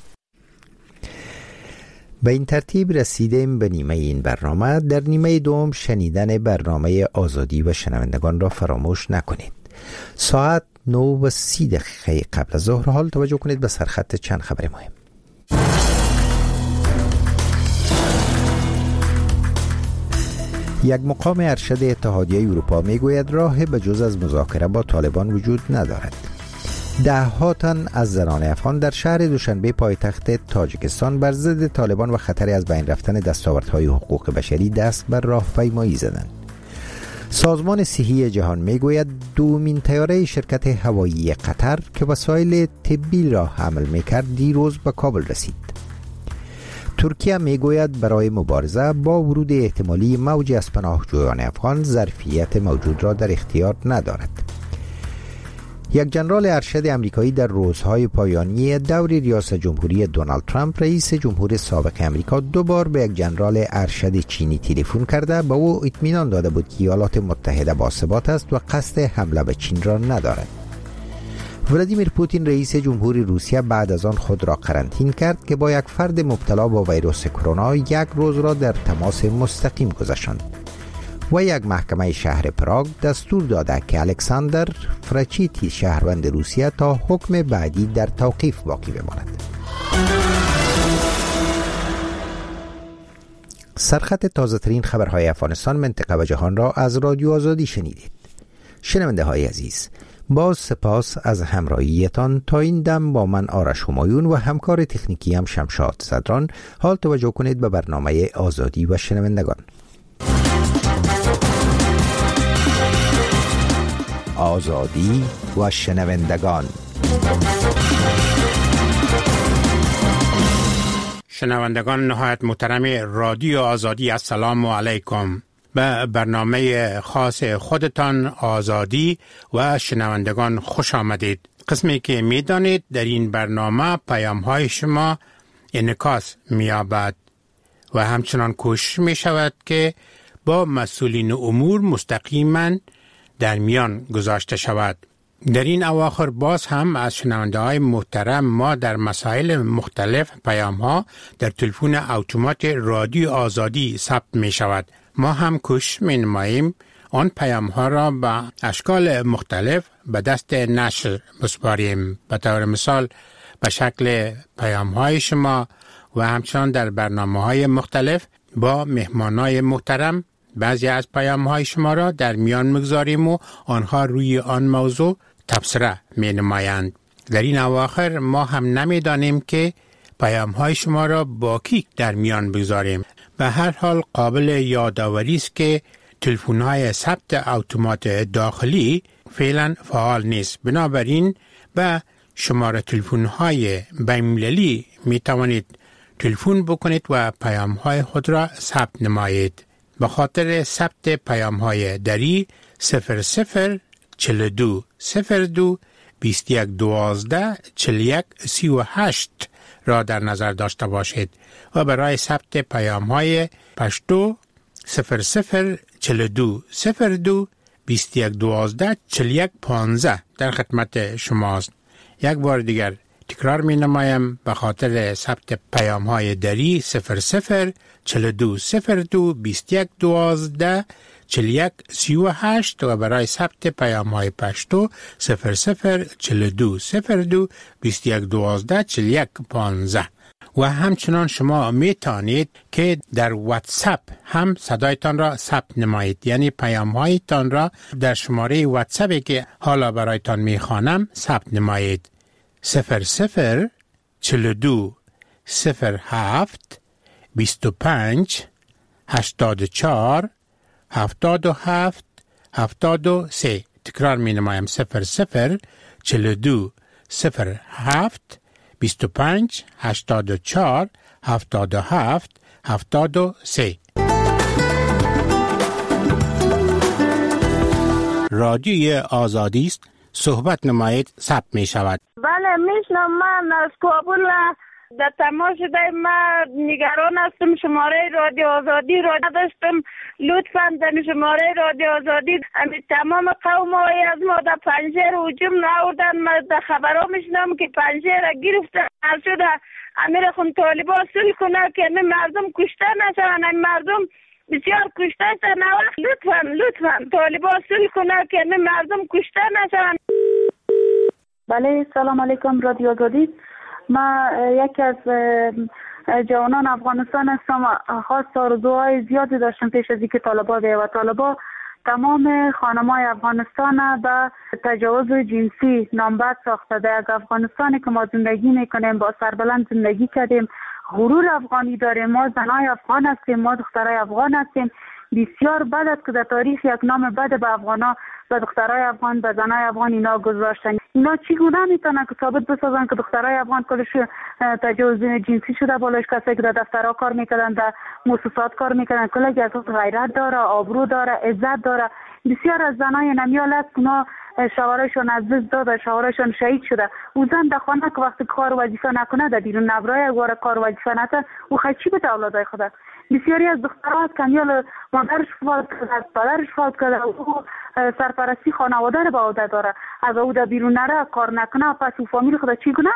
به این ترتیب رسیدیم به نیمه این برنامه. در نیمه دوم شنیدن برنامه آزادی و شنوندگان را فراموش نکنید. ساعت نه و سی دقیقه قبل از ظهر حال توجه کنید به سرخط چند خبر مهم. یک مقام ارشد اتحادیه اروپا میگوید راه به جز از مذاکره با طالبان وجود ندارد. ده ها تن از زنان افغان در شهر دوشنبه پایتخت تاجیکستان بر ضد طالبان و خطر از بین رفتن دستاوردهای حقوق بشری دست بر راهپیمایی زدند. سازمان صحی جهان میگوید دومین طیاره شرکت هوایی قطر که وسایل طبی را حمل میکرد دیروز به کابل رسید. ترکیه میگوید برای مبارزه با ورود احتمالی موجی از پناهجویان افغان ظرفیت موجود را در اختیار ندارد. یک ژنرال ارشد امریکایی در روزهای پایانی دور ریاست جمهوری دونالد ترامپ رئیس جمهور سابق امریکا دو بار به یک ژنرال ارشد چینی تلفن کرده به او اطمینان داده بود که ایالات متحده باثبات است و قصد حمله به چین را ندارد. ولادیمیر پوتین رئیس جمهور روسیه بعد از آن خود را قرنطین کرد که با یک فرد مبتلا با ویروس کرونا یک روز را در تماس مستقیم گذاشت. و یک محکمه شهر پراگ دستور داده که الکساندر فرچیتی شهروند روسیه تا حکم بعدی در توقیف باقی بماند. سرخط تازه ترین خبرهای افغانستان، منطقه و جهان را از رادیو آزادی شنیدید. شنونده های عزیز، باز سپاس از همراهیتان. تا این دم با من آرش همایون و همکار تکنیکی هم شمشاد صدران. حال توجه کنید به برنامه آزادی و شنوندگان. آزادی و شنوندگان. شنوندگان نهایت محترم رادیو آزادی، السلام علیکم. به برنامه خاص خودتان آزادی و شنوندگان خوش آمدید. قسمی که می دانید در این برنامه پیام های شما انعکاس می یابد و همچنان کوشش می شود که با مسئولین امور مستقیما در میان گذاشته شود. در این اواخر باز هم از شنونده های محترم ما در مسائل مختلف پیام ها در تلفن اتومات رادیو آزادی ثبت می شود. ما هم کوشش می نماییم آن پیام ها را به اشکال مختلف به دست نشر بسپاریم. به طور مثال به شکل پیام های شما و همچنان در برنامه های مختلف با مهمان های محترم بعضی از پیام های شما را در میان مگذاریم و آنها روی آن موضوع تبصره می نمایند. در این اواخر ما هم نمی دانیم که پیام های شما را با کی در میان بگذاریم. به هر حال قابل یادآوری است که تلفن های ثبت اتومات داخلی فعلا فعال نیست. بنابراین به شماره تلفن های بین‌المللی می توانید تلفن بکنید و پیام های خود را ثبت نمایید. به خاطر ثبت پیام های دری صفر صفر چهل و دو صفر دو بیست و یک دوازده چهل و یک سی و هشت را در نظر داشته باشید و برای ثبت پیام های پشتو صفر صفر چهل و دو صفر دو بیست و یک دوازده چهل و یک پانزده در خدمت شماست. یک بار دیگر تکرار می نمایم به خاطر ثبت پیام های دری صفر صفر چهل و دو صفر دو بیست و یک دوازده چهل و یک سی و هشت و برای ثبت پیام های پشتو صفر صفر چهل و دو صفر دو بیست و یک دوازده چهل و یک پانزده. و همچنان شما می توانید که در واتساپ هم صدایتان را ثبت نمایید، یعنی پیام هایتان را در شماره واتساپی که حالا برایتان می خوانم ثبت نمایید. صفر صفر چهل و دو صفر هفت بیست و پنج هشتاد و چهار هفتاد و هفت هفتاد و سه. تکرار می نمایم صفر صفر چهل و دو صفر هفت بیست و پنج هشتاد و چهار هفتاد و هفت هفتاد و سه. رادیوی آزادی است، صحبت نمایید، ثبت می شود. بله میشنم. من از کابل در تماس دارم. من نگران هستم. شماره رادیو آزادی را نداشتم. لطفاً در شماره رادیو آزادی امی تمام قوم های از ما در پنجره هجوم نهادن. من در خبرها میشنم که پنجره گرفتن شده. امیر خون طالبا صلح کنه که امی مردم کشته نشون. امی مردم بسیار کشته شدن. لطفاً لطفاً طالبا صلح کنه که امی مردم کشته نشون. بله سلام علیکم رادیو آزادی. ما یکی از جوانان افغانستان هستم. خواست آرزوهای زیادی داشتم پیش از اینکه طالبا بیاید و طالبا تمام خانم‌های افغانستان به تجاوز جنسی نامبد ساخته. در افغانستانی که ما زندگی میکنیم با سربلند زندگی کردیم، غرور افغانی داریم، ما زنای افغان هستیم، ما دخترای افغان هستیم. بسیار بد است که در تاریخ یک نام بد به افغانا، به دخترای افغان، به زنای افغان اینا گذاشتن. اینا چگونه میتونن که ثابت بسازن که دخترای افغان کلش تجاوز جنسی شده؟ بالایش کسایی که در دفترها کار میکردن، در مؤسسات کار میکردن، کلی از غیرت داره، آبرو داره، عزت داره. بسیار از زنای نمیال است اونا شوهرشون از دست داده، شوهرشون شهید شده. او زن در خانه که وقتی کار وظیفه نکنه، در بیرون نبرای واره کار وظیفه نکنه، او خیلی به اولادای خود. بسیاری از دخترها کمیال مادرش فوت کرده، پدرش فوت کرده، او سرپرستی خانواده رو به عهده داره. از او در بیرون نره، کار نکنه، پس او فامیل خود چگونه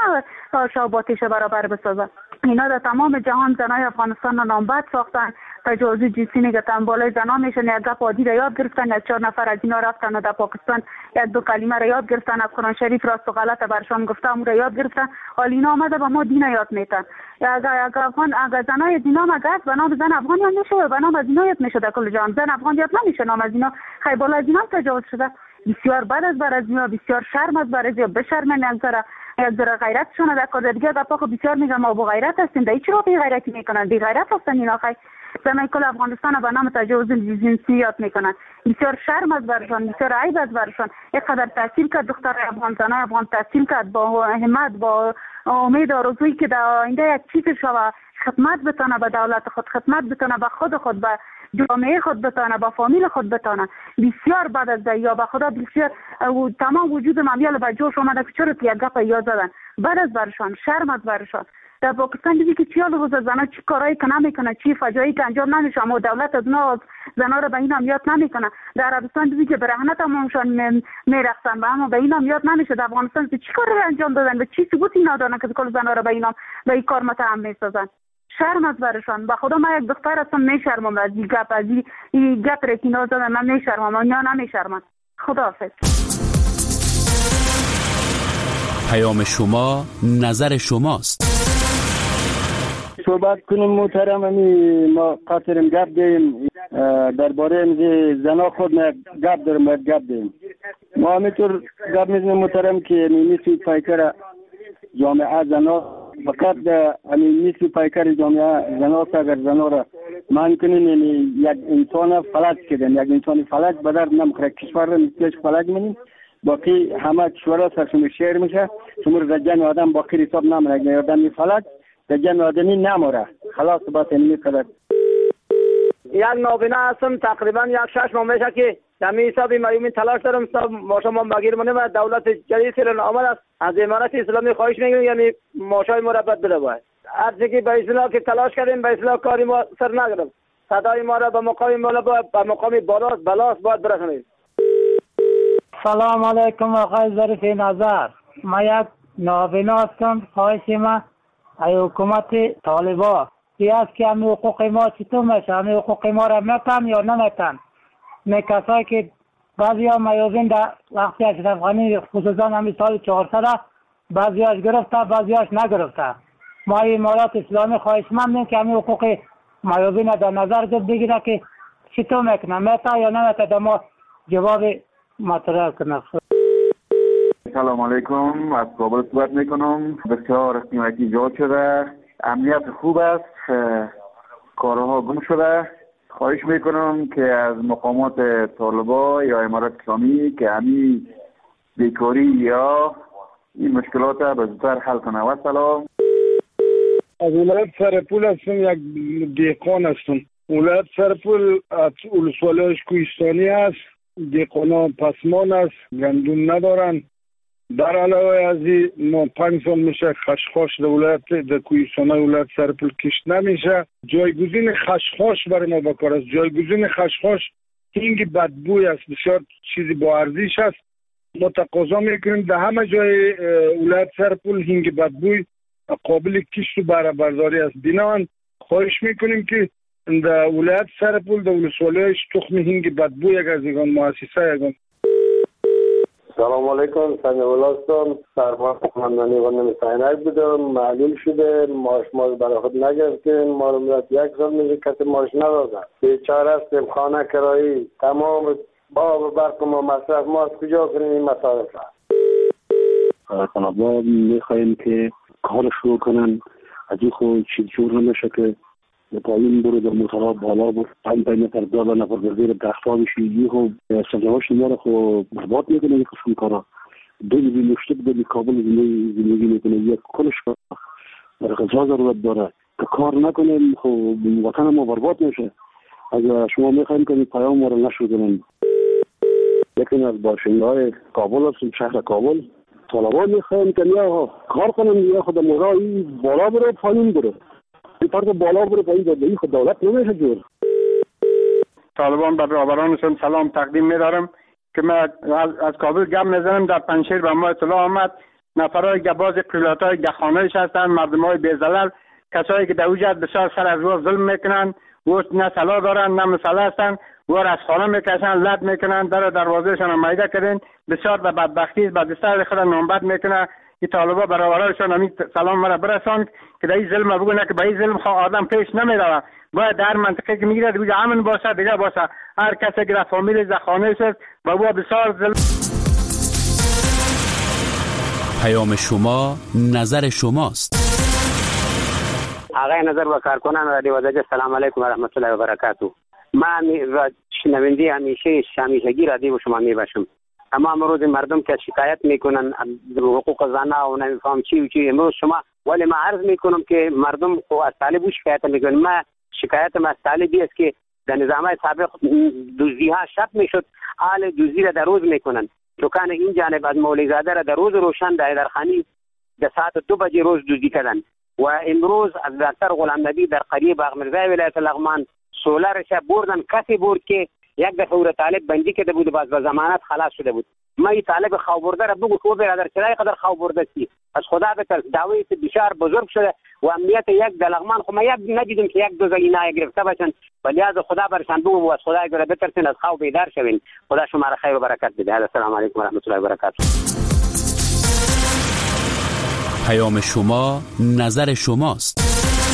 شاباتش برابر بسازه؟ اینا در تمام جهان زنای افغانستان رو نامبد ساختن، تجاوز جنسی نگتن. بالای زنا میشن یک گپ عادی را یاد گرفتن. یک چهار نفر از اینا رفتن و در پاکستان یک دو کلمه را یاد گرفتن، از قرآن شریف راست و غلط برشان گفته اون را یاد گرفتن. حال اینا آمده به ما دین یاد میتن. اگر افغان اگر زنای دینا مگه به نام زن افغان یاد نشه، به نام از اینا یاد میشه در کل جهان. زن افغان یاد نمیشه، نام از اینا خیلی بالا از اینا تجاوز شده. بسیار بد از بر از اینا، بسیار شرم از بر از اینا. بشرمن یک ذره یک ذره غیرتشون در کار دیگه گپا خو بسیار میگم ما با غیرت هستیم. در چی رو بی غیرتی میکنن؟ بی غیرت هستن اینا. خیلی زنای کل افغانستان به نام تجاوز جنسی یاد میکنن. بسیار شرم از برشان، بسیار عیب از برشان. اینقدر تحصیل کرد دختر افغان، زنای افغان تحصیل کرد با همت، با امید آرزویی که در آینده یک چیز شوه، خدمت بتونه به دولت خود، خدمت بتونه به خود خود، به جامعه خود بتونه، به فامیل خود بتونه. بسیار بعد از یا به خدا بسیار تمام وجود ممیال به جوش اومده که چرا یک گپ یاد زدن. بعد از برشان، شرم از برشان. در پاکستان دیدی که چی حال روز زنا چی کارایی که نمیکنه، چی فجایعی که انجام نمیشه، اما دولت از اونا زنا رو به این هم یاد نمیکنه. در عربستان دیدی که برهنت همونشان میرقصن، اما به این هم یاد نمیشه. در افغانستان چی کار رو انجام دادن و چی ثبوتی ندارن که کل زنا رو به این هم به این کار متهم میسازن. شرم از برشان. به خدا من یک دختر هستم، میشرمم از این گپ، از این گپ رکینا زدن من میشرمم، اونا نمیشرمن. خداحافظ. پیام شما نظر شماست. صحبت کنیم محترم. امی ما قاطرم گپ دیم درباره زنا خود ما گپ دارم، باید گپ دیم. ما همینطور گپ میزنیم محترم که نیستی پایکر جامعه زنا فقط همین نیستی پایکر جامعه زنا است. اگر زنا را من کنیم یک انسان فلج کردن، یک انسان فلج به درد نمیخوره. کشور را نیستیش فلج منیم، باقی همه کشورها سرشون شیر میشه. شما در جمع آدم باقی حساب نمونه. اگر آدم فلج در جمع آدمی نموره. خلاص باید اینمی قدر. یک نابینا هستم، تقریبا یک شش ماه میشه که همین حساب میومین تلاش دارم حساب ما شما مگیر منه و دولت جدید سیلان آمد است از امارات اسلامی خواهش میکنیم یعنی ماشای ما را بد بده باید هر چیزی به اصلاح که تلاش کردیم به اصلاح کاری ما سر نگرفت صدای ما را به مقام بالا به مقام بالاست بلاست باید برسونید. سلام علیکم آقای ظریف نظر. ما یک نابینا هستم. خواهش ما ای حکومت طالبا ای است که همین حقوق ما چطور میشه؟ همین حقوق ما را میتن یا نمیتن؟ نه کسایی که بعضی ها میازین در وقتی اشرف غنی خصوصا همین سال چهارصد بعضی هاش گرفته بعضی هاش نگرفته. ما امارات اسلامی خواهشمندیم که همین حقوق میازین در نظر بگیره که چطور میکنه میتن یا نمیتن. ما جواب مطرح کنه. سلام علیکم، از کابل صحبت میکنم. بسیار قیمتی ایجاد شده، امنیت خوب است، کارها گم شده. خواهش میکنم که از مقامات طالبا یا امارات اسلامی که همین بیکاری یا این مشکلات به زودتر حل کنه. و سلام. از ولایت سرپول هستم، یک دیقان هستم. ولایت سرپول از ولسوالیش کوهستانی است. دیقانا پسمان است، گندم ندارن. در علاوه از این ما پنج سال میشه خشخاش در ولایت در کوهستانای ولایت سرپول کشت نمیشه. جایگزین خشخاش برای ما بکار است. جایگزین خشخاش هنگ بدبوی است، بسیار چیزی با ارزش است. ما تقاضا میکنیم در همه جای ولایت سرپول هنگ بدبوی قابل کشت و بهره برداری است. بنابراین خواهش میکنیم که در ولایت سرپول در ولسوالیش تخم هنگ بدبوی یک از یگان مؤسسه یگان. سلام علیکم، سنگ ولاستم. سرمان خماندانی غنم سینک بودم. معلوم شده ماش ما برای خود نگرفتیم. ما رو مرد یک سال میشه کسی ماش ندادن. بیچاره هستیم، خانه کرایی تمام با برق ما مصرف ما از کجا کنیم این مسائل را. طلبا میخوایم که کار شروع کنن. از این خود چیز جور نمیشه که پایین برو در موترها بالا برو پایین پایین نفر دالا نفر بردیر دختا بشی. یه خود سجاواش نماره خود برباد میکنه یک قسم کارا. دو بی مشتق در کابل زندگی میکنه یک کلش کار در غذا ضرورت داره که کار نکنه خود وطن ما برباد میشه. اگر شما میخوایم که پیام ما رو نشر کنن. یکی از باشنده های کابل هستیم، شهر کابل. طالبان میخوایم که یا کار کنن یا خود مرایی بالا بره پایین بره. این فرق بالا بره پایین بره. این خود دولت نمیشه جور. طالبان به برادرانشون سلام تقدیم میدارم که من از, از کابل گپ میزنم. در پنجشیر به ما اطلاع آمد نفرای گباز قلاتای گخانه‌اش هستند، مردمای بی‌زلال، کسایی که در وجود بسیار سر از رو ظلم میکنن و نه سلا دارن نه مسئله هستن و از خانه میکشن لد میکنن در دروازهشان میده کردن. بسیار به بدبختی به دستار خود نامبد میکنه. این طالبا برابرشان همین سلام مرا برساند که در این ظلم بگونه که به این ظلم خواه آدم پیش نمیره. باید در منطقه که میگیره دیگه امن باشه دیگه باشه. هر کسی که در فامیل زخانه شد و او بسیار ظلم. پیام شما نظر شماست. آقای نظر و کارکنان رادیو وزاج سلام علیکم و رحمت الله و برکاته. من شنونده همیشه همیشگی رادیو شما میباشم. اما امروز مردم که شکایت میکنن حقوق زنان و نمیفهم چی و چی، امروز شما ولی ما عرض میکنم که مردم از طالب شکایت میکنن. ما شکایت ما از طالبی است که در نظام سابق دزدی ها شب میشد، حال دزدی را در روز میکنن. دکان این جانب از مولی زاده را در روز روشن در درخانی در ساعت دو بجه روز دزدی کردن و امروز از دکتر غلام نبی در قریب آقمرزای ولایت لغمان سولارش بردن. کسی برد که یک دفعه او طالب بندی کرده بود و باز به ضمانت خلاص شده بود. ما این طالب خواب برده را بگو که برادر چرای قدر خواب برده سی از خدا بترس. دعوی بسیار بزرگ شده و امنیت یک در لغمان خو ما یک ندیدیم که یک دو زگینه گرفته باشن. ولی از خدا برشان بگو و از خدا اگر بترسین از خواب بیدار شوین. خدا شما را خیر و برکت بده. السلام علیکم و رحمت الله و برکاته. پیام شما نظر شماست.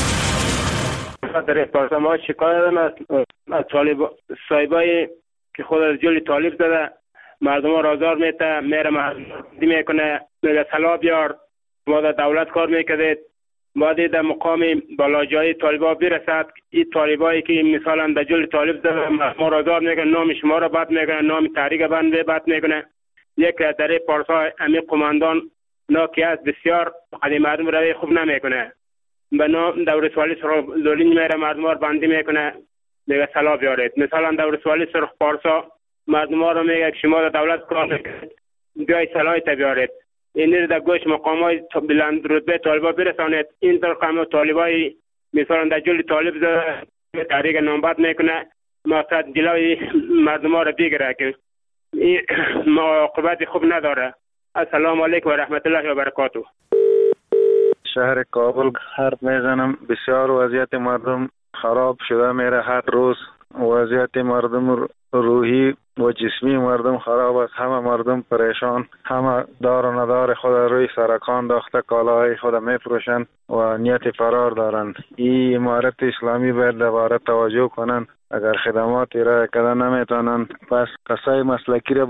در احساس ما شکایت دارم از طالب صاحبای که خود از جلی طالب زده مردم ها رازار میته میره محضی میکنه میگه سلا بیار ما در دولت کار میکردید باید در مقام بالاجای طالبا برسد. این طالبایی که مثلا در جلی طالب زده ما رازار میکنه نام شما را بد میکنه نام تحریک بند بد میکنه. یک در پارسا امی قماندان ناکی است بسیار قدیم مردم روی خوب نمیکنه. به نام دولت والی سرخ دولین میره مردم ها بندی میکنه میگه سلا بیارید. مثلا دولت والی سرخ پارسا مردم ها رو میگه که شما دولت کار نکنید، بیاید صلاحیت بیارید، این رو در گوش مقام های بلند رتبه طالبا برسانید. این طور قام طالبای مثلا در جل طالب زده تحریک نامبد میکنه، مقصد جلوی مردم ها رو بگیره که این عاقبت خوب نداره. السلام علیکم و رحمت الله و برکاته. شهر کابل حرف میزنم. بسیار وضعیت مردم خراب شده میره، هر روز وضعیت مردم روحی و جسمی مردم خراب است. همه مردم پریشان، همه دار و ندار خود روی سرکان داخته، کالاهای خود میفروشند و نیت فرار دارند. این امارت اسلامی باید دوباره توجه کنند. اگر خدمات ارائه کردن نمیتونن، پس کسای مسلکی را